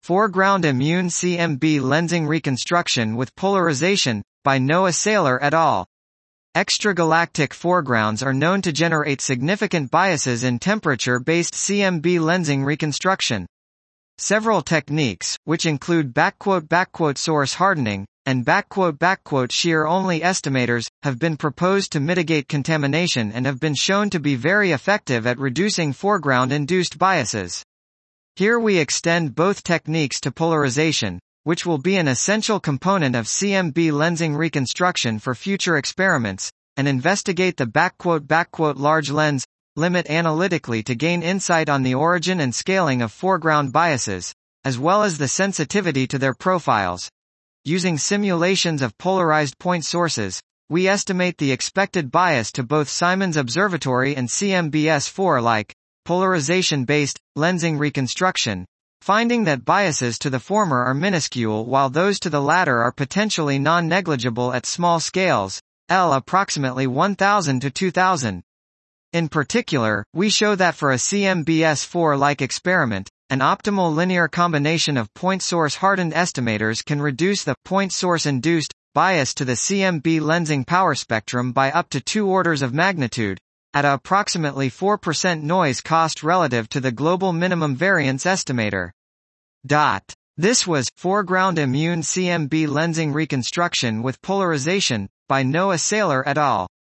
Foreground immune CMB lensing reconstruction with polarization, by Noah Saylor et al. Extragalactic foregrounds are known to generate significant biases in temperature-based CMB lensing reconstruction. Several techniques, which include "source hardening" and "shear-only estimators," have been proposed to mitigate contamination and have been shown to be very effective at reducing foreground-induced biases. Here we extend both techniques to polarization, which will be an essential component of CMB lensing reconstruction for future experiments, and investigate the "large lens" limit analytically to gain insight on the origin and scaling of foreground biases, as well as the sensitivity to their profiles. Using simulations of polarized point sources, we estimate the expected bias to both Simons Observatory and CMBS-4-like, polarization-based, lensing reconstruction, finding that biases to the former are minuscule while those to the latter are potentially non-negligible at small scales, L approximately 1000 to 2000. In particular, we show that for a CMBS-4-like experiment, an optimal linear combination of point-source hardened estimators can reduce the point-source-induced bias to the CMB lensing power spectrum by up to 2 orders of magnitude, at a approximately 4% noise cost relative to the global minimum variance estimator. This was Foreground Immune CMB Lensing Reconstruction with Polarization, by Noah Saylor et al.